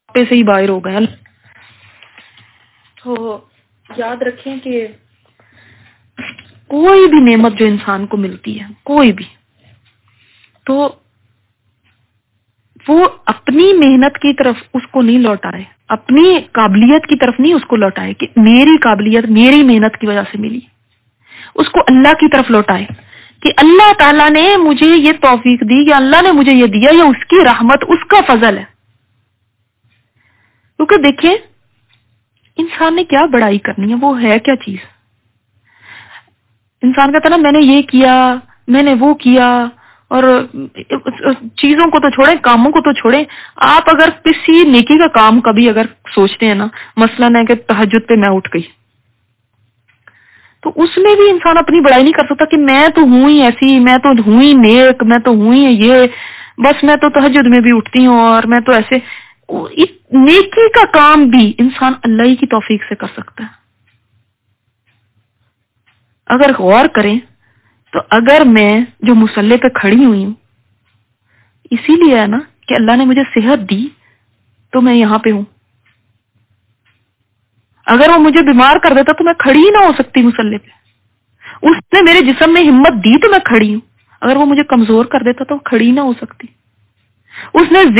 پہ سے ہی باہر ہو گئے. تو یاد رکھیں کہ کوئی بھی نعمت جو انسان کو ملتی ہے، کوئی بھی، تو وہ اپنی محنت کی طرف اس کو نہیں لوٹائے، اپنی قابلیت کی طرف نہیں اس کو لوٹائے کہ میری قابلیت میری محنت کی وجہ سے ملی. اس کو اللہ کی طرف لوٹائے کہ اللہ تعالیٰ نے مجھے یہ توفیق دی، یا اللہ نے مجھے یہ دیا، یا اس کی رحمت، اس کا فضل ہے. کیونکہ دیکھیں انسان نے کیا بڑائی کرنی ہے، وہ ہے کیا چیز. انسان کہتا نا میں نے یہ کیا، میں نے وہ کیا، اور چیزوں کو تو چھوڑیں، کاموں کو تو چھوڑیں. آپ اگر کسی نیکی کا کام کبھی اگر سوچتے ہیں نا، مثلاً ہے کہ تہجد پہ میں اٹھ گئی، تو اس میں بھی انسان اپنی بڑائی نہیں کر سکتا کہ میں تو ہوں ہی ایسی، میں تو ہوں ہی نیک، میں تو ہوں ہی یہ، بس میں تو تہجد میں بھی اٹھتی ہوں اور میں تو ایسے. نیکی کا کام بھی انسان اللہ ہی کی توفیق سے کر سکتا ہے. اگر غور کریں تو اگر میں جو مصلی پہ کھڑی ہوئی ہوں، اسی لیے ہے نا کہ اللہ نے مجھے صحت دی تو میں یہاں پہ ہوں. اگر وہ مجھے بیمار کر دیتا تو میں کھڑی ہی نہ ہو سکتی مصلی پہ. اس نے میرے جسم میں ہمت دی تو میں کھڑی ہوں. اگر وہ مجھے کمزور کر دیتا تو کھڑی نہ ہو سکتی. اس نے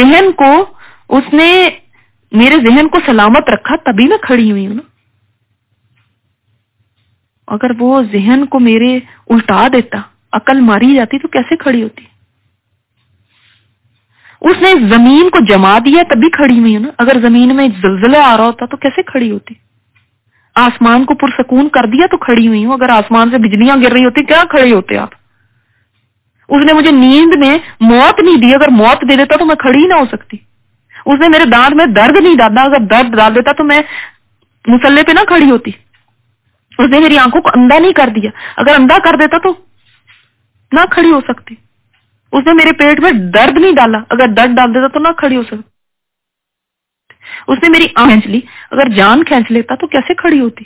میرے ذہن کو سلامت رکھا تبھی میں کھڑی ہوئی ہوں نا. اگر وہ ذہن کو میرے الٹا دیتا، عقل ماری جاتی، تو کیسے کھڑی ہوتی. اس نے زمین کو جما دیا تبھی کھڑی ہوئی ہوں نا. اگر زمین میں زلزلہ آ رہا ہوتا تو کیسے کھڑی ہوتی. آسمان کو پرسکون کر دیا تو کھڑی ہوئی ہوں. اگر آسمان سے بجلیاں گر رہی ہوتی کیا کھڑے ہوتے آپ. اس نے مجھے نیند میں موت نہیں دی، اگر موت دے دیتا تو میں کھڑی ہی نہ ہو سکتی. اس نے میرے دانت میں درد نہیں ڈالا، اگر درد ڈال دیتا تو میں مصلی پہ نہ کھڑی ہوتی. اس نے میری آنکھوں کو اندھا نہیں کر دیا، اگر اندھا کر دیتا تو نہ کھڑی ہو سکتی. اس نے میرے پیٹ میں درد نہیں ڈالا، اگر درد ڈال دیتا تو نہ کھڑی ہو سکتی. اس نے میری آنکھ کھینچ لی، اگر جان کھینچ لیتا تو کیسے کھڑی ہوتی.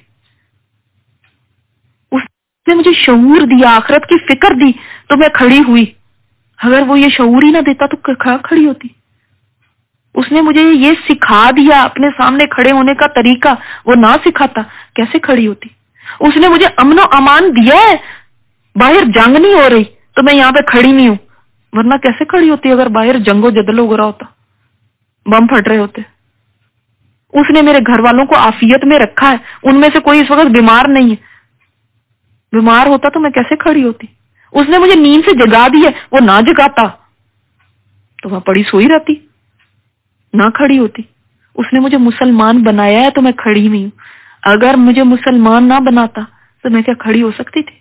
اس نے مجھے شعور دیا، آخرت کی فکر دی تو میں کھڑی ہوئی. اگر وہ یہ شعور ہی نہ دیتا تو کھڑی ہوتی. اس نے مجھے یہ سکھا دیا، اپنے سامنے کھڑے ہونے کا طریقہ وہ نہ سکھاتا کیسے کھڑی ہوتی. اس نے مجھے امن و امان دیا ہے، باہر جنگ نہیں ہو رہی تو میں یہاں پہ کھڑی نہیں ہوں، ورنہ کیسے کھڑی ہوتی اگر باہر جنگ و جدل ہو رہا ہوتا، بم پھٹ رہے ہوتے. اس نے میرے گھر والوں کو عافیت میں رکھا ہے، ان میں سے کوئی اس وقت بیمار نہیں ہے. بیمار ہوتا تو میں کیسے کھڑی ہوتی. اس نے مجھے نیند سے جگا دی ہے، وہ نہ جگاتا تو میں پڑی سوئی رہتی، نہ کھڑی ہوتی. اس نے مجھے مسلمان بنایا ہے تو میں کھڑی ہوئی ہوں. اگر مجھے مسلمان نہ بناتا تو میں کیا کھڑی ہو سکتی تھی.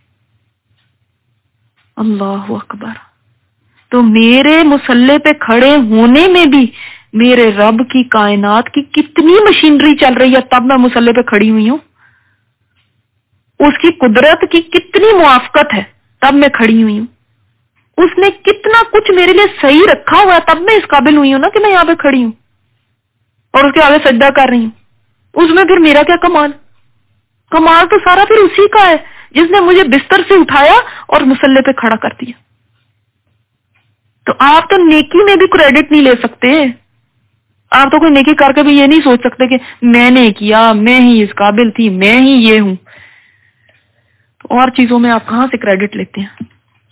اللہ اکبر. تو میرے مصلی پہ کھڑے ہونے میں بھی میرے رب کی کائنات کی کتنی مشینری چل رہی ہے، تب میں مصلی پہ کھڑی ہوئی ہوں. اس کی قدرت کی کتنی موافقت ہے، تب میں کھڑی ہوئی ہوں. اس نے کتنا کچھ میرے لیے صحیح رکھا ہوا ہے، تب میں اس قابل ہوئی ہوں نا کہ میں یہاں پہ کھڑی ہوں اور اس کے آگے سجدہ کر رہی ہوں. اس میں پھر میرا کیا کمال. کمال تو سارا پھر اسی کا ہے جس نے مجھے بستر سے اٹھایا اور مصلی پہ کھڑا کر دیا. تو آپ تو نیکی میں بھی کریڈٹ نہیں لے سکتے. آپ تو کوئی نیکی کر کے بھی یہ نہیں سوچ سکتے کہ میں نے کیا، میں ہی اس قابل تھی، میں ہی یہ ہوں. تو اور چیزوں میں آپ کہاں سے کریڈٹ لیتے ہیں.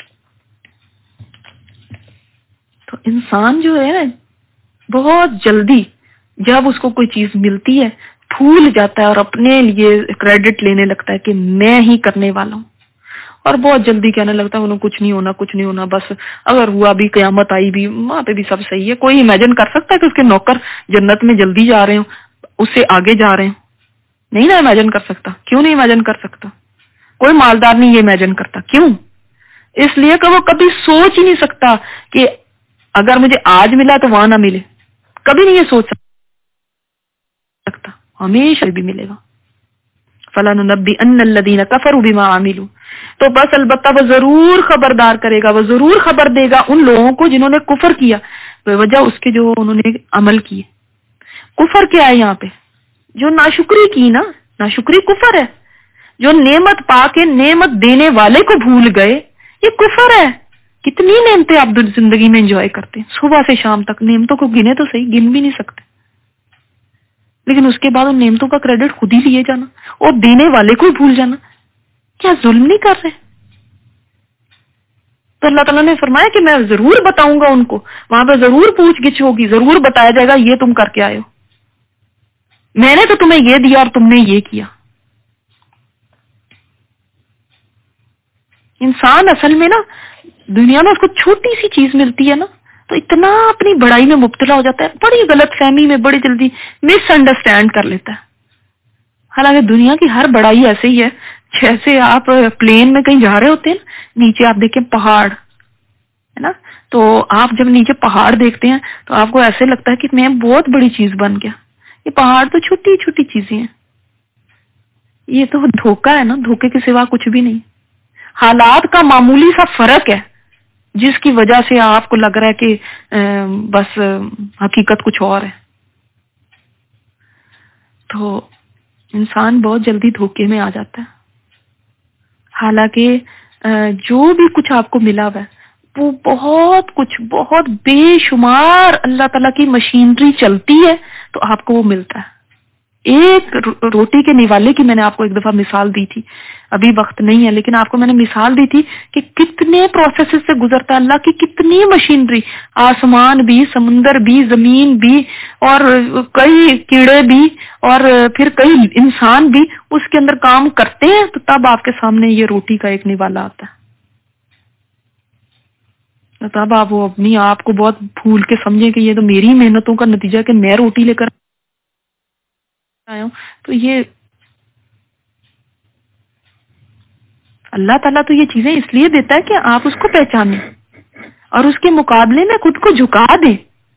تو انسان جو ہے بہت جلدی جب اس کو کوئی چیز ملتی ہے پھول جاتا ہے اور اپنے لیے کریڈٹ لینے لگتا ہے کہ میں ہی کرنے والا ہوں، اور بہت جلدی کہنے لگتا ہے انہوں کچھ نہیں ہونا، کچھ نہیں ہونا، بس اگر ہوا بھی قیامت آئی بھی وہاں پہ بھی سب صحیح ہے. کوئی امیجن کر سکتا ہے کہ اس کے نوکر جنت میں جلدی جا رہے ہوں، اس سے آگے جا رہے ہوں؟ نہیں نا امیجن کر سکتا. کیوں نہیں امیجن کر سکتا؟ کوئی مالدار نہیں یہ امیجن کرتا. کیوں؟ اس لیے کہ وہ کبھی سوچ ہی نہیں سکتا کہ اگر مجھے آج ملا تو وہاں نہ ملے. کبھی نہیں یہ سوچ سکتا، ہمیشہ بھی ملے گا. فَلَنُنَبِّئَنَّ الَّذِينَ كَفَرُوا بِمَا عَمِلُوا. تو بس البتہ وہ ضرور خبردار کرے گا، وہ ضرور خبر دے گا ان لوگوں کو جنہوں نے کفر کیا بوجہ اس کے جو انہوں نے عمل کیے. کفر کیا ہے یہاں پہ؟ جو ناشکری کی نا، ناشکری کفر ہے. جو نعمت پا کے نعمت دینے والے کو بھول گئے یہ کفر ہے. کتنی نعمتیں آپ زندگی میں انجوائے کرتے ہیں، صبح سے شام تک نعمتوں کو گنے تو صحیح، گن بھی نہیں سکتے. لیکن اس کے بعد ان نعمتوں کا کریڈٹ خود ہی لیے جانا اور دینے والے کو بھول جانا. کیا ظلم نہیں کر رہے؟ تو اللہ تعالیٰ نے فرمایا کہ میں ضرور بتاؤں گا ان کو، وہاں پہ ضرور پوچھ گچھ ہوگی، ضرور بتایا جائے گا یہ تم کر کے آئے ہو، میں نے تو تمہیں یہ دیا اور تم نے یہ کیا. انسان اصل میں نا دنیا میں اس کو چھوٹی سی چیز ملتی ہے نا تو اتنا اپنی بڑائی میں مبتلا ہو جاتا ہے، بڑی غلط فہمی میں بڑی جلدی مس انڈرسٹینڈ کر لیتا ہے. حالانکہ دنیا کی ہر بڑائی ایسے ہی ہے، جیسے آپ پلین میں کہیں جا رہے ہوتے ہیں نیچے آپ دیکھیں پہاڑ ہے نا، تو آپ جب نیچے پہاڑ دیکھتے ہیں تو آپ کو ایسے لگتا ہے کہ میں بہت بڑی چیز بن گیا. یہ پہاڑ تو چھوٹی چھوٹی چیزیں ہیں، یہ تو دھوکہ ہے نا، دھوکے کے سوا کچھ بھی نہیں. حالات کا معمولی سا فرق ہے جس کی وجہ سے آپ کو لگ رہا ہے کہ بس حقیقت کچھ اور ہے. تو انسان بہت جلدی دھوکے میں آ جاتا ہے. حالانکہ جو بھی کچھ آپ کو ملا ہوا ہے وہ بہت کچھ، بہت بے شمار اللہ تعالیٰ کی مشینری چلتی ہے تو آپ کو وہ ملتا ہے. ایک روٹی کے نوالے کی میں نے آپ کو ایک دفعہ مثال دی تھی، ابھی وقت نہیں ہے لیکن آپ کو میں نے مثال دی تھی کہ کتنے پروسیس سے گزرتا ہے اللہ کی کتنی مشینری، آسمان بھی، سمندر بھی، زمین بھی، اور کئی کیڑے بھی، اور پھر کئی انسان بھی اس کے اندر کام کرتے ہیں تو تب آپ کے سامنے یہ روٹی کا ایک نوالا آتا ہے. تب آپ وہ اپنی آپ کو بہت بھول کے سمجھیں کہ یہ تو میری محنتوں کا نتیجہ کہ میں روٹی لے کر آیا ہوں. تو یہ اللہ تعالیٰ تو یہ چیزیں اس لیے دیتا ہے کہ آپ اس کو پہچانیں اور اس کے مقابلے میں خود کو جھکا دیں.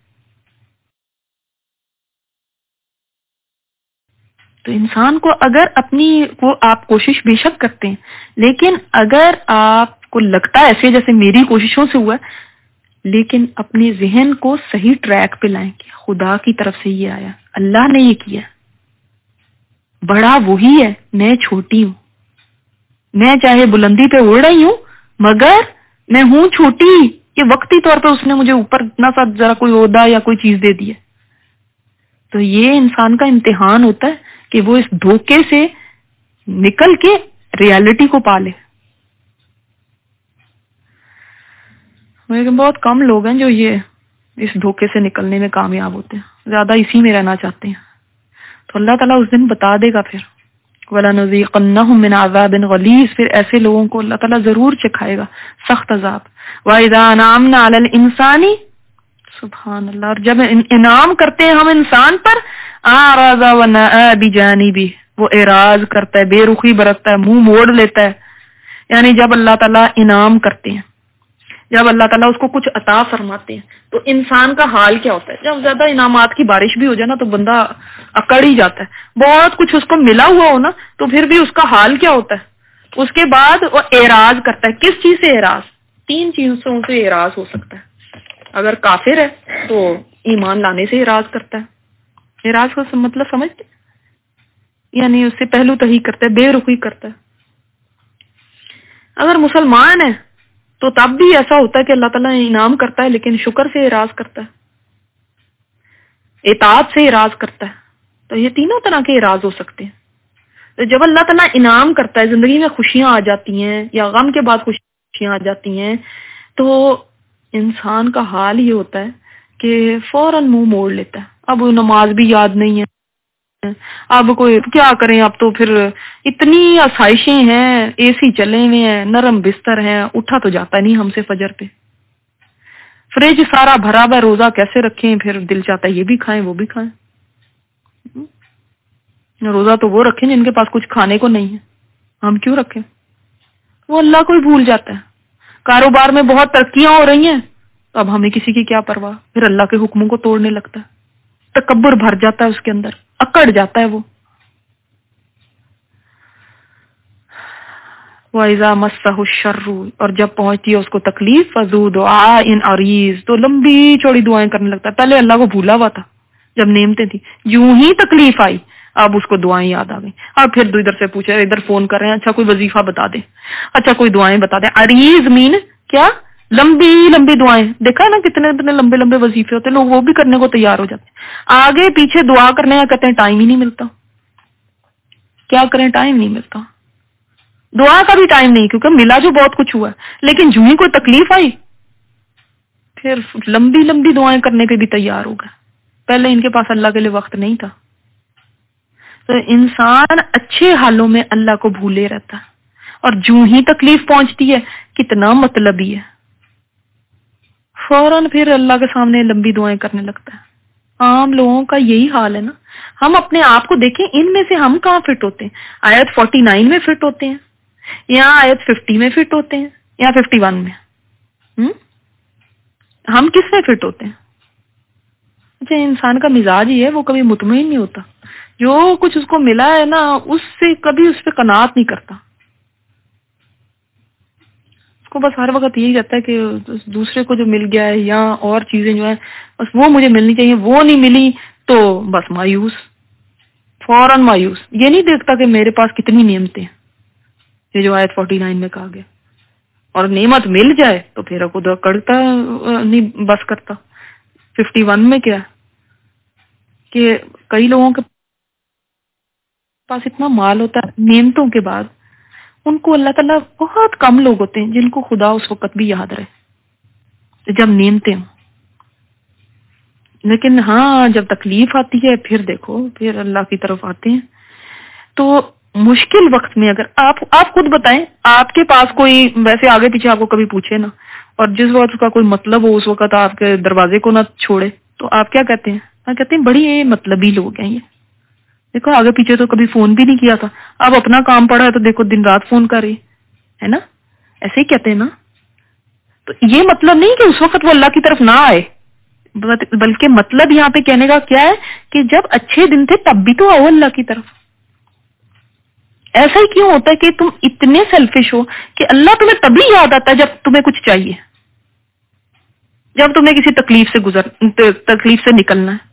تو انسان کو اگر اپنی کو آپ کوشش بے شک کرتے ہیں، لیکن اگر آپ کو لگتا ہے ایسے جیسے میری کوششوں سے ہوا ہے، لیکن اپنے ذہن کو صحیح ٹریک پہ لائیں کہ خدا کی طرف سے یہ آیا، اللہ نے یہ کیا، بڑا وہی ہے، میں چھوٹی ہوں، میں چاہے بلندی پہ اڑ رہی ہوں مگر میں ہوں چھوٹی کہ وقتی طور پہ اس نے مجھے اوپر اتنا سا ذرا کوئی عہدہ یا کوئی چیز دے دی ہے. تو یہ انسان کا امتحان ہوتا ہے کہ وہ اس دھوکے سے نکل کے ریالٹی کو پالے. لیکن بہت کم لوگ ہیں جو یہ اس دھوکے سے نکلنے میں کامیاب ہوتے ہیں، زیادہ اسی میں رہنا چاہتے ہیں. تو اللہ تعالیٰ اس دن بتا دے گا پھر وَلَنُذِيقَنَّهُم مِّنْ عَذَابٍ غَلِيظٍ، پھر ایسے لوگوں کو اللہ تعالیٰ ضرور چکھائے گا سخت عذاب. وَإِذَا أَنْعَمْنَا عَلَى الْإِنسَانِ، سبحان اللہ، اور جب انعام کرتے ہیں ہم انسان پر، أَعْرَضَ وَنَأَىٰ بِجَانِبِهِ، وہ اعراض کرتا ہے، بے رخی برتتا ہے، منہ موڑ لیتا ہے. یعنی جب اللہ تعالیٰ انعام کرتے ہیں، جب اللہ تعالیٰ اس کو کچھ عطا فرماتے ہیں تو انسان کا حال کیا ہوتا ہے؟ جب زیادہ انعامات کی بارش بھی ہو جائے نا تو بندہ اکڑ ہی جاتا ہے. بہت کچھ اس کو ملا ہوا ہو نا تو پھر بھی اس کا حال کیا ہوتا ہے؟ اس کے بعد وہ اعراض کرتا ہے. کس چیز سے اعراض؟ 3 چیزوں سے اعراض ہو سکتا ہے. اگر کافر ہے تو ایمان لانے سے اعراض کرتا ہے. اعراض کا مطلب سمجھتے؟ یعنی اس سے پہلو تہی کرتا ہے، بے رخی کرتا ہے. اگر مسلمان ہے تو تب بھی ایسا ہوتا ہے کہ اللہ تعالیٰ انعام کرتا ہے لیکن شکر سے اعراض کرتا ہے، اطاعت سے اعراض کرتا ہے. تو یہ تینوں طرح کے اعراض ہو سکتے ہیں. تو جب اللہ تعالیٰ انعام کرتا ہے، زندگی میں خوشیاں آ جاتی ہیں یا غم کے بعد خوشیاں آ جاتی ہیں، تو انسان کا حال یہ ہوتا ہے کہ فوراً منہ موڑ لیتا ہے. اب نماز بھی یاد نہیں ہے، اب کوئی کیا کریں، اب تو پھر اتنی آسائشیں ہیں، اے سی چلے ہوئے ہیں، نرم بستر ہیں، اٹھا تو جاتا نہیں ہم سے فجر پہ، فریج سارا بھرا ہوا، روزہ کیسے رکھیں، پھر دل چاہتا ہے یہ بھی کھائیں وہ بھی کھائیں. روزہ تو وہ رکھیں جن کے پاس کچھ کھانے کو نہیں ہے، ہم کیوں رکھیں؟ وہ اللہ کو ہی بھول جاتا ہے. کاروبار میں بہت ترقیاں ہو رہی ہیں تو اب ہمیں کسی کی کیا پرواہ، پھر اللہ کے حکموں کو توڑنے لگتا ہے. تکبر بھر جاتا ہے اس کے اندر، اکڑ جاتا ہے وہ. وَإِذَا مَسَّهُ الشَّرُّ، اور جب پہنچتی ہے اس کو تکلیف، فَذُو دُعَاءٍ عَرِيضٍ، تو لمبی چوڑی دعائیں کرنے لگتا ہے. پہلے اللہ کو بھولا ہوا تھا جب نعمتیں تھی، یوں ہی تکلیف آئی اب اس کو دعائیں یاد آ گئی. اب پھر ادھر سے پوچھے، ادھر فون کر رہے ہیں، اچھا کوئی وظیفہ بتا دیں، اچھا کوئی دعائیں بتا دیں. عریض مین کیا؟ لمبی لمبی دعائیں، دیکھا نا کتنے اتنے لمبے لمبے وظیفے ہوتے ہیں، لوگ وہ بھی کرنے کو تیار ہو جاتے ہیں، آگے پیچھے دعا کرنے کا کہتے ہیں ٹائم ہی نہیں ملتا، کیا کریں ٹائم نہیں ملتا، دعا کا بھی ٹائم نہیں، کیونکہ ملا جو بہت کچھ ہوا ہے، لیکن جو ہی کوئی تکلیف آئی پھر لمبی لمبی دعائیں کرنے کے بھی تیار ہو گئے، پہلے ان کے پاس اللہ کے لیے وقت نہیں تھا۔ تو انسان اچھے حالوں میں اللہ کو بھولے رہتا ہے، اور جو ہی تکلیف پہنچتی ہے کتنا مطلبی ہے، فوراً پھر اللہ کے سامنے لمبی دعائیں کرنے لگتا ہے۔ عام لوگوں کا یہی حال ہے نا، ہم اپنے آپ کو دیکھیں، ان میں سے ہم کہاں فٹ ہوتے ہیں؟ آیت 49 میں فٹ ہوتے ہیں، یا آیت 50 میں فٹ ہوتے ہیں، یا 51 میں؟ ہم کس میں فٹ ہوتے ہیں؟ اچھا، انسان کا مزاج ہی ہے، وہ کبھی مطمئن نہیں ہوتا، جو کچھ اس کو ملا ہے نا اس سے کبھی اس پہ قناعت نہیں کرتا، اس کو بس ہر وقت یہی رہتا ہے کہ دوسرے کو جو مل گیا ہے یا اور چیزیں جو ہیں بس وہ مجھے ملنی چاہیے، وہ نہیں ملی تو بس مایوس، فوراً مایوس، یہ نہیں دیکھتا کہ میرے پاس کتنی نعمتیں ہیں، یہ جو آیت 49 میں کہا گیا، اور نعمت مل جائے تو پھر خود کرتا نہیں بس کرتا۔ 51 میں کیا کہ کئی لوگوں کے پاس اتنا مال ہوتا ہے نعمتوں کے بعد، ان کو اللہ تعالیٰ، بہت کم لوگ ہوتے ہیں جن کو خدا اس وقت بھی یاد رہے جب نعمتیں ہوں، لیکن ہاں جب تکلیف آتی ہے پھر دیکھو پھر اللہ کی طرف آتے ہیں۔ تو مشکل وقت میں اگر آپ خود بتائیں، آپ کے پاس کوئی ویسے آگے پیچھے آپ کو کبھی پوچھے نا، اور جس وقت اس کا کوئی مطلب ہو اس وقت آپ کے دروازے کو نہ چھوڑے، تو آپ کیا کہتے ہیں؟ آپ کہتے ہیں بڑی یہ مطلبی لوگ ہیں، یہ دیکھو آگے پیچھے تو کبھی فون بھی نہیں کیا تھا، اب اپنا کام پڑا ہے تو دیکھو دن رات فون کر رہی ہے نا، ایسے ہی کہتے ہیں نا۔ تو یہ مطلب نہیں کہ اس وقت وہ اللہ کی طرف نہ آئے، بلکہ مطلب یہاں پہ کہنے کا کیا ہے کہ جب اچھے دن تھے تب بھی تو آؤ اللہ کی طرف۔ ایسا ہی کیوں ہوتا ہے کہ تم اتنے سیلفش ہو کہ اللہ تمہیں تبھی یاد آتا ہے جب تمہیں کچھ چاہیے، جب تمہیں کسی تکلیف سے نکلنا ہے۔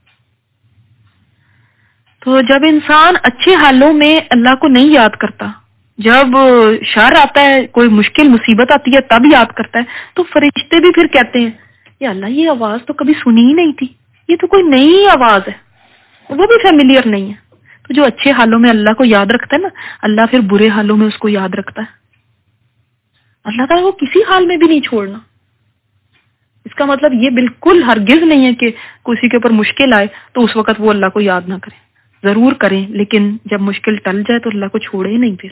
تو جب انسان اچھے حالوں میں اللہ کو نہیں یاد کرتا، جب شر آتا ہے، کوئی مشکل مصیبت آتی ہے تب یاد کرتا ہے، تو فرشتے بھی پھر کہتے ہیں یا اللہ یہ آواز تو کبھی سنی ہی نہیں تھی، یہ تو کوئی نئی آواز ہے، وہ بھی فیملیئر نہیں ہے۔ تو جو اچھے حالوں میں اللہ کو یاد رکھتا ہے نا، اللہ پھر برے حالوں میں اس کو یاد رکھتا ہے۔ اللہ تعالیٰ کو کسی حال میں بھی نہیں چھوڑنا۔ اس کا مطلب یہ بالکل ہرگز نہیں ہے کہ کسی کے اوپر مشکل آئے تو اس وقت وہ اللہ کو یاد نہ کریں، ضرور کریں، لیکن جب مشکل ٹل جائے تو اللہ کو چھوڑے ہی نہیں۔ پھر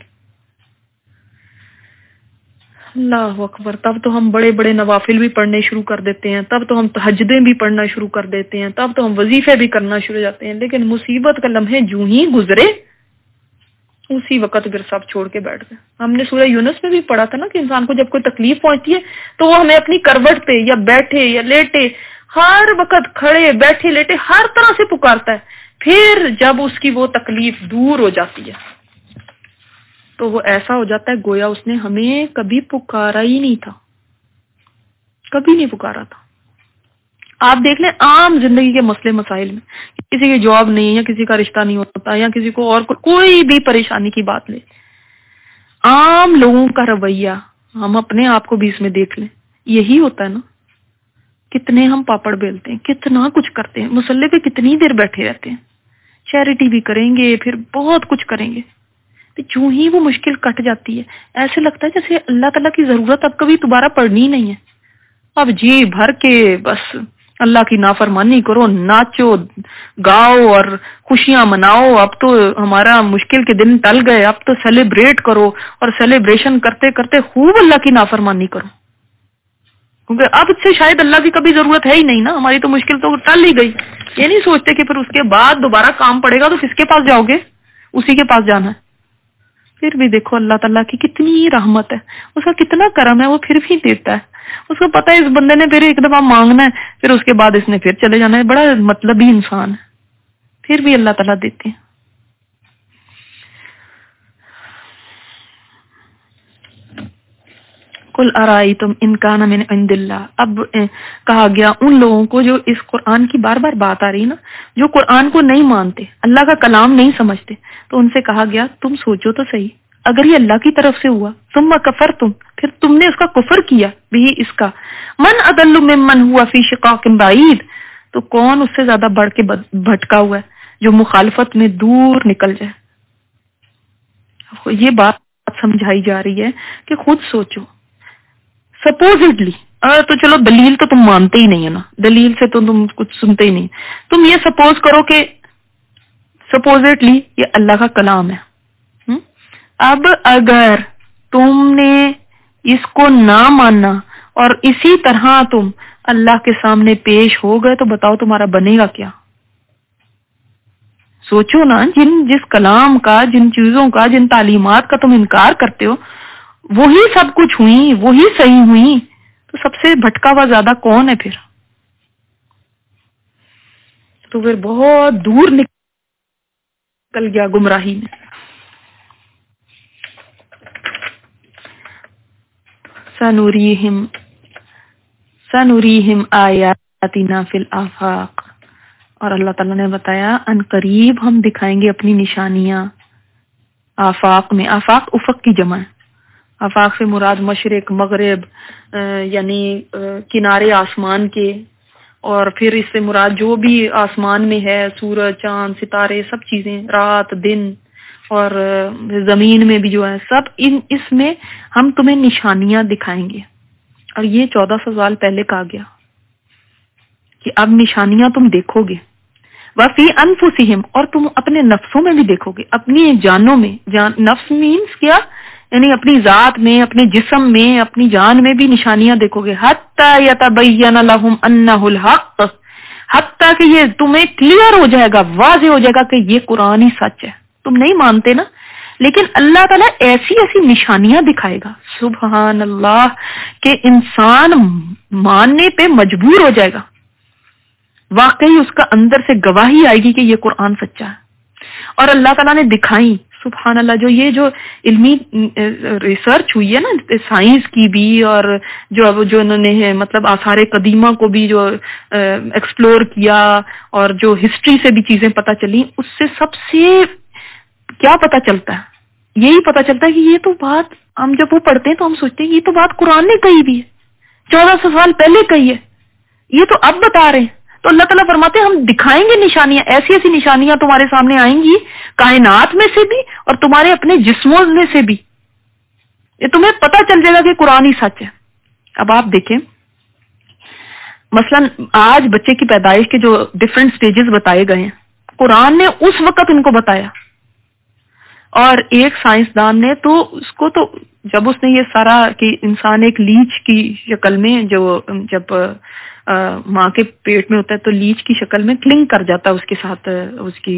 اللہ اکبر، تب تو ہم بڑے بڑے نوافل بھی پڑھنے شروع کر دیتے ہیں، تب تو ہم تہجدیں بھی پڑھنا شروع کر دیتے ہیں، تب تو ہم وظیفے بھی کرنا شروع ہو جاتے ہیں، لیکن مصیبت کا لمحے جو ہی گزرے اسی وقت پھر سب چھوڑ کے بیٹھ گئے۔ ہم نے سورہ یونس میں بھی پڑھا تھا نا کہ انسان کو جب کوئی تکلیف پہنچتی ہے تو وہ ہمیں اپنی کروٹ پہ یا بیٹھے یا لیٹے، ہر وقت کھڑے بیٹھے لیٹے ہر طرح سے پکارتا ہے، پھر جب اس کی وہ تکلیف دور ہو جاتی ہے تو وہ ایسا ہو جاتا ہے گویا اس نے ہمیں کبھی پکارا ہی نہیں تھا، کبھی نہیں پکارا تھا۔ آپ دیکھ لیں عام زندگی کے مسئلے مسائل میں، کسی کی جاب نہیں ہے یا کسی کا رشتہ نہیں ہوتا یا کسی کو اور کوئی بھی پریشانی کی بات لے، عام لوگوں کا رویہ، ہم اپنے آپ کو بھی اس میں دیکھ لیں، یہی ہوتا ہے نا۔ کتنے ہم پاپڑ بیلتے ہیں، کتنا کچھ کرتے ہیں، مصلے پہ کتنی دیر بیٹھے رہتے ہیں، چیریٹی بھی کریں گے، پھر بہت کچھ کریں گے، جو ہی وہ مشکل کٹ جاتی ہے ایسے لگتا ہے جیسے اللہ تعالیٰ کی ضرورت اب کبھی دوبارہ پڑنی ہی نہیں ہے، اب جی بھر کے بس اللہ کی نافرمانی کرو، ناچو گاؤ اور خوشیاں مناؤ، اب تو ہمارا مشکل کے دن ٹل گئے، اب تو سیلیبریٹ کرو، اور سیلیبریشن کرتے کرتے خوب اللہ کی نافرمانی کرو، کیونکہ اب سے شاید اللہ کی کبھی ضرورت ہے ہی نہیں نا، ہماری تو مشکل تو ٹل ہی گئی۔ یہ نہیں سوچتے کہ پھر اس کے بعد دوبارہ کام پڑے گا تو کس کے پاس جاؤ گے؟ اسی کے پاس جانا ہے۔ پھر بھی دیکھو اللہ تعالیٰ کی کتنی رحمت ہے، اس کا کتنا کرم ہے، وہ پھر بھی دیتا ہے۔ اس کو پتا ہے اس بندے نے پھر ایک دفعہ مانگنا ہے، پھر اس کے بعد اس نے پھر چلے جانا ہے، بڑا مطلبی انسان ہے، پھر بھی اللہ تعالیٰ دیتے ہیں۔ قل ارائیتم ان کان من عند اللہ، اب کہا گیا ان لوگوں کو جو اس قرآن کی بار بار بات آ رہی نا، جو قرآن کو نہیں مانتے، اللہ کا کلام نہیں سمجھتے، تو ان سے کہا گیا تم سوچو تو صحیح، اگر یہ اللہ کی طرف سے ہوا، ثم کفرتم، پھر تم نے اس کا کفر کیا بھی اس کا، من اضل ممن ہوا فی شقاق بعید، تو کون اس سے زیادہ بڑھ کے بھٹکا ہوا ہے جو مخالفت میں دور نکل جائے. یہ بات سمجھائی جا رہی ہے کہ خود سوچو. سپوزڈلی تو چلو دلیل تو تم مانتے ہی نہیں ہے نا، دلیل سے تو تم کچھ سنتے ہی نہیں. تم یہ سپوز کرو کہ سپوزڈلی یہ اللہ کا کلام ہے. اب اگر تم نے اس کو نہ ماننا اور اسی طرح تم اللہ کے سامنے پیش ہو گئے تو بتاؤ تمہارا بنے گا کیا؟ سوچو نا، جس کلام کا، جن چیزوں کا، جن تعلیمات کا تم انکار کرتے ہو وہی سب کچھ ہوئی، وہی صحیح ہوئی، تو سب سے بھٹکا ہوا زیادہ کون ہے پھر؟ تو پھر بہت دور نکل گیا گمراہی میں. سنوریہم آیاتنا فی الآفاق، اور اللہ تعالیٰ نے بتایا ان قریب ہم دکھائیں گے اپنی نشانیاں آفاق میں. آفاق افق کی جمع ہے. آفاق سے مراد مشرق، مغرب، یعنی کنارے آسمان کے، اور پھر اس سے مراد جو بھی آسمان میں ہے، سورج، چاند، ستارے، سب چیزیں، رات، دن، اور زمین میں بھی جو ہے سب، اس میں ہم تمہیں نشانیاں دکھائیں گے. اور یہ 1400 سال پہلے کہا گیا کہ اب نشانیاں تم دیکھو گے. وفی انفسہم، اور تم اپنے نفسوں میں بھی دیکھو گے، اپنی جانوں میں. نفس مینس کیا؟ یعنی اپنی ذات میں، اپنے جسم میں، اپنی جان میں بھی نشانیاں دیکھو گے. حتی یتبین لہم انہ الحق، حتی کہ یہ تمہیں کلیئر ہو جائے گا، واضح ہو جائے گا کہ یہ قرآن ہی سچ ہے. تم نہیں مانتے نا، لیکن اللہ تعالیٰ ایسی ایسی نشانیاں دکھائے گا، سبحان اللہ، کہ انسان ماننے پہ مجبور ہو جائے گا. واقعی اس کا اندر سے گواہی آئے گی کہ یہ قرآن سچا ہے. اور اللہ تعالیٰ نے دکھائی، سبحان اللہ، جو علمی ریسرچ ہوئی ہے نا، سائنس کی بھی، اور جو انہوں نے مطلب آثار قدیمہ کو بھی جو ایکسپلور کیا، اور جو ہسٹری سے بھی چیزیں پتہ چلی، اس سے سب سے کیا پتہ چلتا ہے؟ یہی پتہ چلتا ہے کہ یہ تو بات ہم جب وہ پڑھتے ہیں تو ہم سوچتے ہیں یہ تو بات قرآن نے کہی بھی ہے، 1400 سال پہلے کہی ہے، یہ تو اب بتا رہے ہیں. تو اللہ تعالیٰ فرماتے ہیں ہم دکھائیں گے نشانیاں، ایسی ایسی نشانیاں تمہارے سامنے آئیں گی کائنات میں سے بھی اور تمہارے اپنے جسموں میں سے بھی. یہ تمہیں پتہ چل جائے گا کہ قرآن ہی سچ ہے. اب آپ دیکھیں، مثلا آج بچے کی پیدائش کے جو ڈفرینٹ سٹیجز بتائے گئے ہیں، قرآن نے اس وقت ان کو بتایا. اور ایک سائنسدان نے تو اس کو، تو جب اس نے یہ سارا کہ انسان ایک لیچ کی شکل میں، جو جب ماں کے پیٹ میں ہوتا ہے تو لیچ کی شکل میں کلنگ کر جاتا ہے اس کے ساتھ، اس کی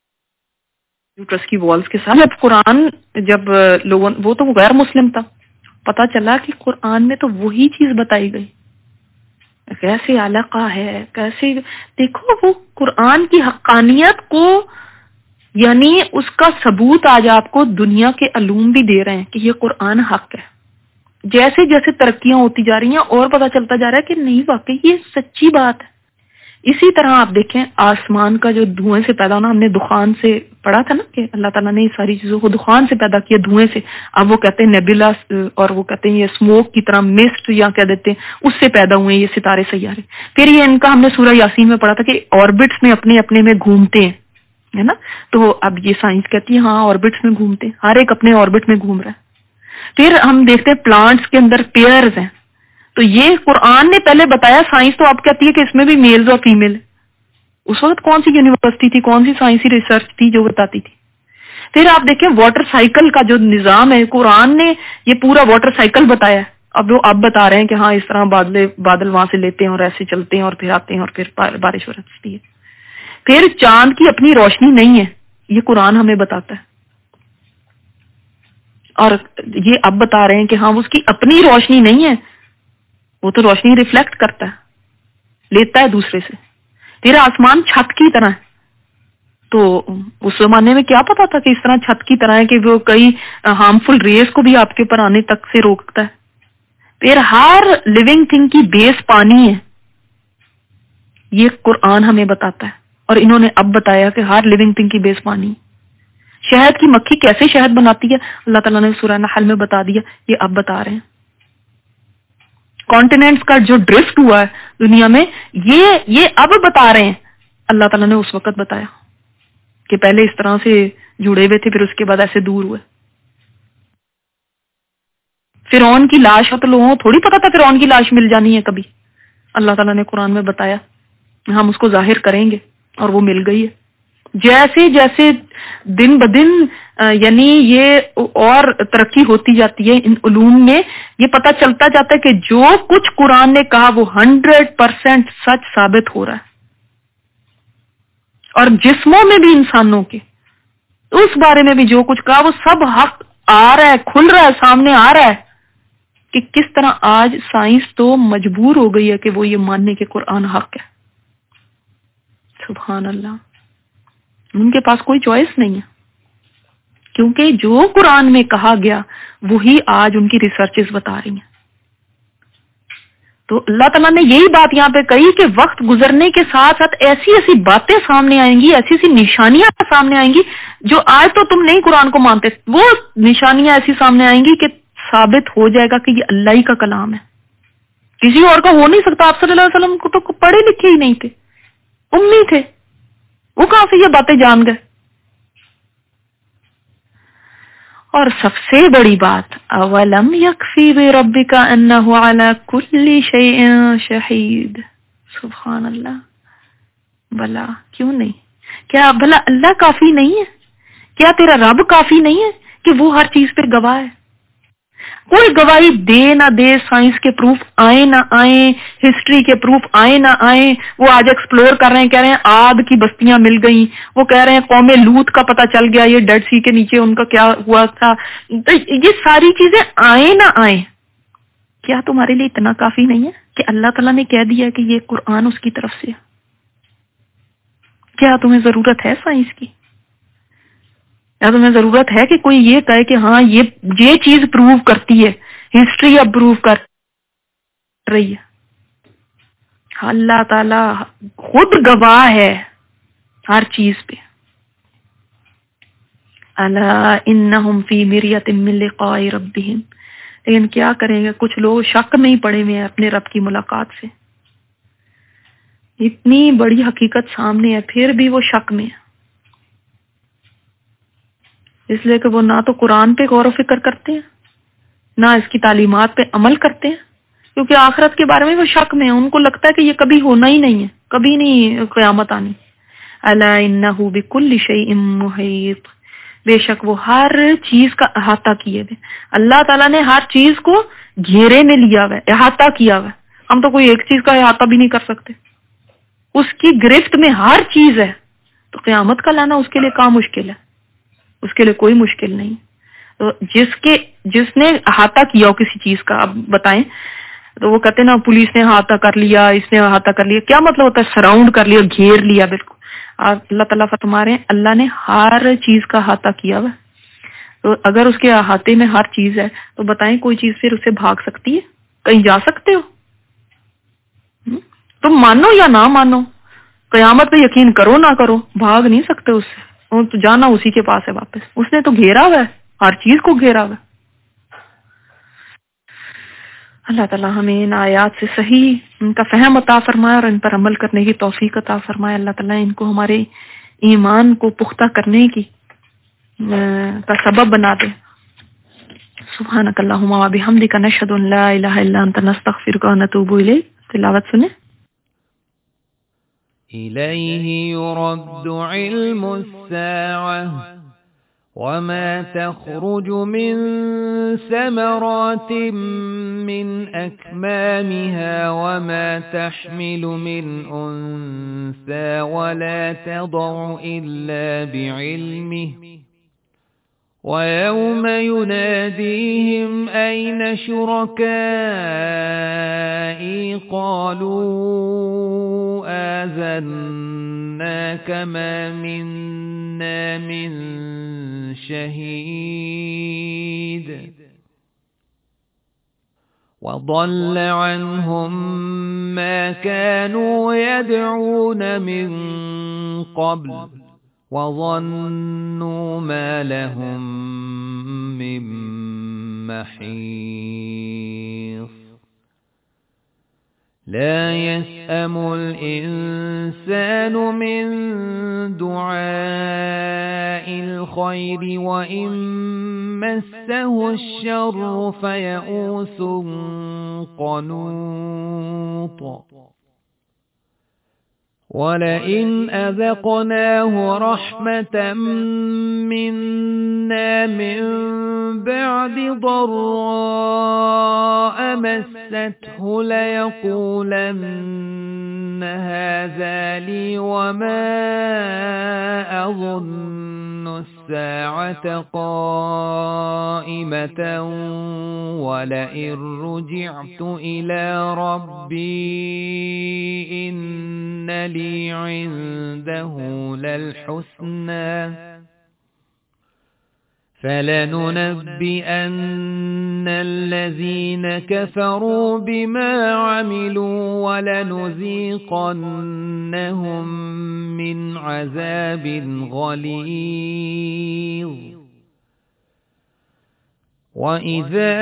یوٹرس کی والز کے ساتھ. جب قرآن، جب لوگوں، وہ تو غیر مسلم تھا، پتا چلا کہ قرآن میں تو وہی چیز بتائی گئی. کیسے علاقہ ہے، کیسے دیکھو وہ قرآن کی حقانیت کو، یعنی اس کا ثبوت آج آپ کو دنیا کے علوم بھی دے رہے ہیں کہ یہ قرآن حق ہے. جیسے جیسے ترقیاں ہوتی جا رہی ہیں اور پتہ چلتا جا رہا ہے کہ نہیں، واقعی یہ سچی بات ہے. اسی طرح آپ دیکھیں آسمان کا جو دھوئیں سے پیدا ہونا، ہم نے دخان سے پڑھا تھا نا کہ اللہ تعالیٰ نے ساری چیزوں کو دخان سے پیدا کیا، دھوئیں سے. اب وہ کہتے ہیں نیبولا، اور وہ کہتے ہیں یہ اسموک کی طرح مسٹ یا کہہ دیتے ہیں، اس سے پیدا ہوئے یہ ستارے سیارے. پھر یہ ان کا ہم نے سورہ یاسین میں پڑھا تھا کہ آربٹس میں اپنے اپنے میں گھومتے ہیں، ہے نا. تو اب یہ سائنس کہتی ہے ہاں آربٹس میں گھومتے ہیں، ہر ایک اپنے آربٹ میں گھوم رہا ہے. پھر ہم دیکھتے ہیں پلانٹس کے اندر پیئرز ہیں، تو یہ قرآن نے پہلے بتایا. سائنس تو اب کہتی ہے کہ اس میں بھی میلز اور فیمیل. اس وقت کون سی یونیورسٹی تھی، کون سی سائنسی ریسرچ تھی جو بتاتی تھی؟ پھر آپ دیکھیں واٹر سائیکل کا جو نظام ہے، قرآن نے یہ پورا واٹر سائیکل بتایا ہے. اب وہ اب بتا رہے ہیں کہ ہاں اس طرح بادل وہاں سے لیتے ہیں اور ایسے چلتے ہیں اور پھر آتے ہیں اور پھر بارش برستی ہے. پھر چاند کی اپنی روشنی نہیں ہے، یہ قرآن ہمیں بتاتا ہے. اور یہ اب بتا رہے ہیں کہ ہاں اس کی اپنی روشنی نہیں ہے، وہ تو روشنی ریفلیکٹ کرتا ہے، لیتا ہے دوسرے سے. پھر آسمان چھت کی طرح ہے، تو اس زمانے میں کیا پتا تھا کہ اس طرح چھت کی طرح ہے کہ وہ کئی ہارمفل ریز کو بھی آپ کے اوپر آنے تک سے روکتا ہے. پھر ہر لیونگ تھنگ کی بیس پانی ہے، یہ قرآن ہمیں بتاتا ہے. اور انہوں نے اب بتایا کہ ہر لیونگ تھنگ کی بیس پانی. شہد کی مکھی کیسے شہد بناتی ہے اللہ تعالیٰ نے سورہ نحل میں بتا دیا، یہ اب بتا رہے ہیں۔ کانٹیننٹس کا جو ڈرفٹ ہوا ہے دنیا میں، یہ اب بتا رہے ہیں، اللہ تعالیٰ نے اس وقت بتایا کہ پہلے اس طرح سے جڑے ہوئے تھے، پھر اس کے بعد ایسے دور ہوئے۔ فرعون کی لاش تو لوگوں کو تھوڑی پتا تھا فرعون کی لاش مل جانی ہے کبھی، اللہ تعالیٰ نے قرآن میں بتایا ہم اس کو ظاہر کریں گے، اور وہ مل گئی ہے۔ جیسے جیسے دن بدن یعنی یہ اور ترقی ہوتی جاتی ہے ان علوم میں، یہ پتہ چلتا جاتا ہے کہ جو کچھ قرآن نے کہا وہ 100% سچ ثابت ہو رہا ہے۔ اور جسموں میں بھی انسانوں کے اس بارے میں بھی جو کچھ کہا وہ سب حق آ رہا ہے، کھل رہا ہے، سامنے آ رہا ہے کہ کس طرح آج سائنس تو مجبور ہو گئی ہے کہ وہ یہ ماننے کہ قرآن حق ہے۔ سبحان اللہ، ان کے پاس کوئی چوائس نہیں ہے، کیونکہ جو قرآن میں کہا گیا وہی آج ان کی ریسرچز بتا رہی ہیں۔ تو اللہ تعالیٰ نے یہی بات یہاں پہ کہی کہ وقت گزرنے کے ساتھ ساتھ ایسی ایسی باتیں سامنے آئیں گی، ایسی ایسی نشانیاں سامنے آئیں گی جو آج تو تم نہیں قرآن کو مانتے، وہ نشانیاں ایسی سامنے آئیں گی کہ ثابت ہو جائے گا کہ یہ اللہ ہی کا کلام ہے، کسی اور کا ہو نہیں سکتا۔ آپ صلی اللہ علیہ وسلم کو تو پڑھے لکھے ہی نہیں تھے، امی تھے، وہ کہاں سے یہ باتیں جان گئے؟ اور سب سے بڑی بات، اولم یکفی بربک انہ علی کل شیء شہید، سبحان اللہ، بلا کیوں نہیں؟ کیا بھلا اللہ کافی نہیں ہے؟ کیا تیرا رب کافی نہیں ہے کہ وہ ہر چیز پہ گواہ ہے؟ کوئی گواہی دے نہ دے، سائنس کے پروف آئے نہ آئے، ہسٹری کے پروف آئے نہ آئے، وہ آج ایکسپلور کر رہے ہیں، کہہ رہے ہیں عاد کی بستیاں مل گئیں، وہ کہہ رہے ہیں قوم لوط کا پتہ چل گیا، یہ ڈیڈ سی کے نیچے ان کا کیا ہوا تھا۔ تو یہ ساری چیزیں آئے نہ آئے، کیا تمہارے لیے اتنا کافی نہیں ہے کہ اللہ تعالیٰ نے کہہ دیا کہ یہ قرآن اس کی طرف سے ہے؟ کیا تمہیں ضرورت ہے سائنس کی؟ یا تمہیں ضرورت ہے کہ کوئی یہ کہے کہ ہاں یہ چیز پروو کرتی ہے، ہسٹری اب پروو کر رہی ہے؟ اللہ تعالی خود گواہ ہے ہر چیز پہ۔ الا انہم فی مریۃ من لقاء ربہم، لیکن کیا کریں گے کچھ لوگ شک میں ہی پڑے ہوئے ہیں اپنے رب کی ملاقات سے۔ اتنی بڑی حقیقت سامنے ہے پھر بھی وہ شک میں ہے، اس لیے کہ وہ نہ تو قرآن پہ غور و فکر کرتے ہیں، نہ اس کی تعلیمات پہ عمل کرتے ہیں، کیونکہ آخرت کے بارے میں وہ شک میں ہیں، ان کو لگتا ہے کہ یہ کبھی ہونا ہی نہیں ہے، کبھی نہیں قیامت آنی۔ الا انہ بکل شیء محیط، بے شک وہ ہر چیز کا احاطہ کیے ہوئے، اللہ تعالیٰ نے ہر چیز کو گھیرے میں لیا ہوا ہے، احاطہ کیا ہوا ہے۔ ہم تو کوئی ایک چیز کا احاطہ بھی نہیں کر سکتے، اس کی گرفت میں ہر چیز ہے، تو قیامت کا لانا اس کے لیے کام مشکل ہے، اس کے لیے کوئی مشکل نہیں۔ تو جس نے احاطہ کیا ہو کسی چیز کا، اب بتائیں تو وہ کہتے ہیں نا پولیس نے احاطہ کر لیا، اس نے احاطہ کر لیا، کیا مطلب ہوتا ہے؟ سراؤنڈ کر لیا، گھیر لیا بالکل۔ اللہ تعالیٰ فرما رہے ہیں اللہ نے ہر چیز کا احاطہ کیا ہوا، تو اگر اس کے احاطے میں ہر چیز ہے تو بتائیں کوئی چیز پھر اسے بھاگ سکتی ہے؟ کہیں جا سکتے ہو؟ تم مانو یا نہ مانو، قیامت پہ یقین کرو نہ کرو، بھاگ نہیں سکتے اس سے، اور تو جانا اسی کے پاس ہے واپس، اس نے تو گھیرا ہوا ہے، ہر چیز کو گھیرا ہوا ہے۔ اللہ تعالیٰ ہمیں ان آیات سے صحیح ان کا فہم عطا فرمائے اور ان پر عمل کرنے کی توفیق عطا فرمائے۔ اللہ تعالیٰ ان کو ہمارے ایمان کو پختہ کرنے کی کا سبب بنا دے۔ سبحانک اللہم و بحمدک نشہد ان لا الہ الا انت نستغفرک و نتوب الیک۔ تلاوت سنیں۔ إليه يرد علم الساعة وما تخرج من ثمرات من أكمامها وما تحمل من أنثى ولا تضع إلا بعلمه ويوم يناديهم أين شركائي قالوا آذناك ما منا من شهيد وضل عنهم ما كانوا يدعون من قبل وظنوا ما لهم من محيص لا يسأم الإنسان من دعاء الخير وإن مسه الشر فيئوس قنوط ولئن أذقناه رحمة منا من بعد ضراء مسته ليقولن هذا لي وما أظن الساعة قائمة ولئن رجعت إلى ربي إن لي عنده للحسنى فلننبئن الذين كفروا بما عملوا ولنذيقنهم من عذاب غليظ وإذا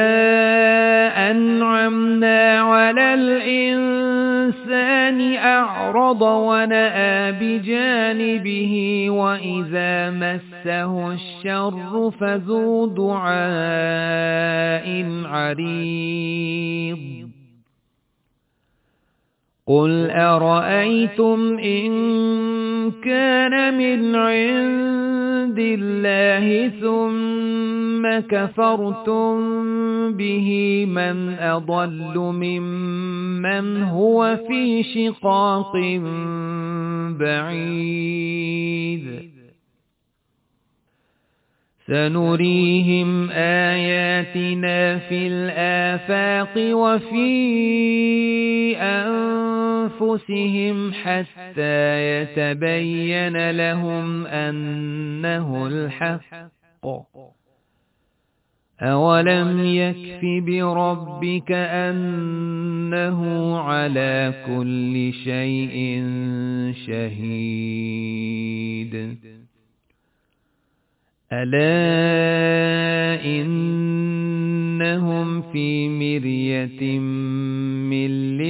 أنعمنا على الإنسان أعرض ونأى بجانبه وإذا مسه الشر فذو دعاء عريض قل أرأيتم إن كان من عند الله ثم كفرتم به من أضل ممن هو في شقاق بعيد سنريهم آياتنا في الآفاق وفي أنفسهم حتى يتبين لهم أنه الحق أولم يكف بربك أنه على كل شيء شهيد ألا إنهم في مرية من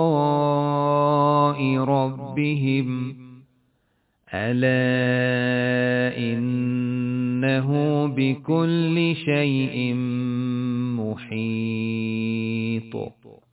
لقاء ربهم ألا إنه بكل شيء محيط